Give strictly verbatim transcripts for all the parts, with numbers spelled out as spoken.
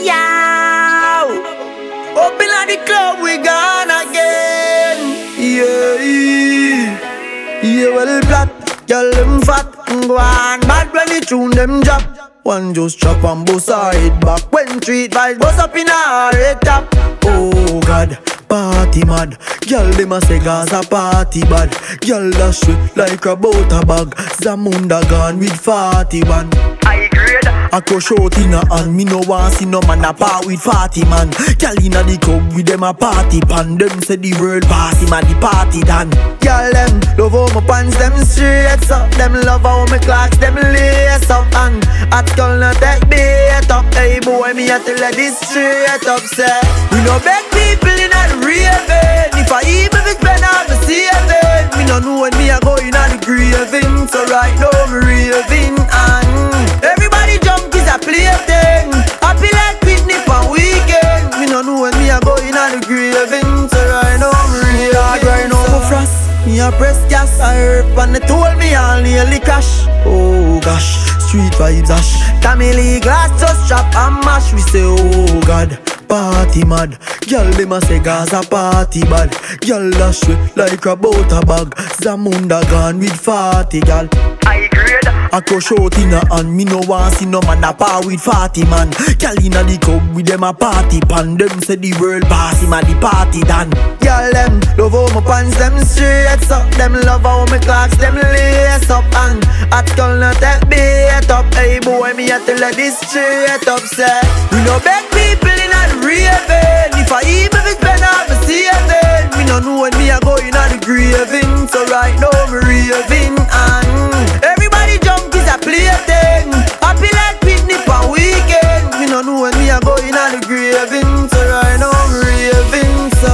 Yow, open at the club, we gone again. Yeah, yeah, well flat, girl them fat, go on bad when the tune them drop. One just chop and bust her head back when treat vibes bust up in her head top. Oh God, party mad, girl them a say Gaza party bad. Girl dash it like a butter bag. Zamunda gone with forty man. I grade. I crush out in a hand, me no want see no man a part with forty man. Girl inna the club with them a party pan. Them say the world pass him a the party done. Girl them love how my pants them straight up. Them love how my clocks them lace up. And at girl no take bait up. Hey boy me a tell her this straight up. Say we no beg people inna the raving. If I even fit spend all my saving, me no know when me a go inna the graving. So right now me raving and everybody jump is a plaything. Happy like picnic on weekend. Me no know when me a go inna the graving. So right now I'm real hard. Right now I'm frost. Me a press gas. I herb and they told me I'll nearly crash. Oh gosh, street vibes ash. Tamale glass just chop and mash. We say oh God, party mad. Girl them a say Gaza party bad. Girl dash it like a butter bag. Zamunda gone with forty gal. I grade. I crush out in a hand, me no want see no man a par with forty man. Girl inna the club with them a party pan. Them say the world pass him a the party done. Girl them love how my pants them straight up. Them love how my clocks them lace up. And at girl no take bait up. Hey boy me a tell her this straight up. Say we no beg people inna the raving. If I even fit spend all my saving, me no know when me a go inna the graving. So right now me raving and everybody jump is a plaything. Happy like picnic on weekend. Me no know when me a go inna the graving. So right now I'm raving. So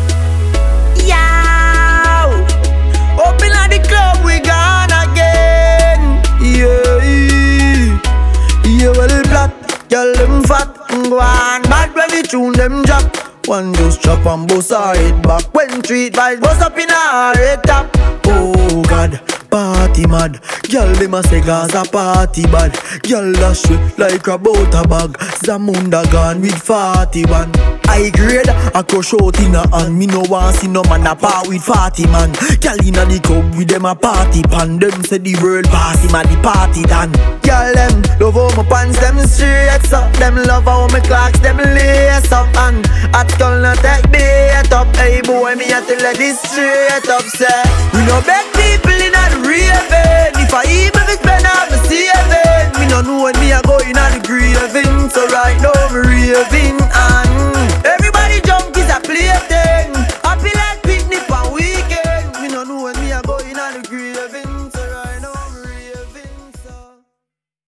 yow, open at the club, we gone again. Yeah, yeah, well flat, girl them fat, go on bad when the tune them drop. One just chop and bust her head back when treat vibes bust up in her head top. Oh God, party mad. Girl them a say Gaza party bad. Girl dash it like a butter bag. Zamunda gone with forty man. I grade. I crush out in a hand. Me no want see no man a part with forty man. Girl inna the club with them a party pan. Them say the world pass him a the party done. Girl them love how my pants them straight up. Them love how my clocks them lace up. And at girl no take bait up. Hey boy me a tell her this straight up. Say we no beg people inna the raving. If I even fit spend all my saving, me no know when me a go inna the graving. So right now me raving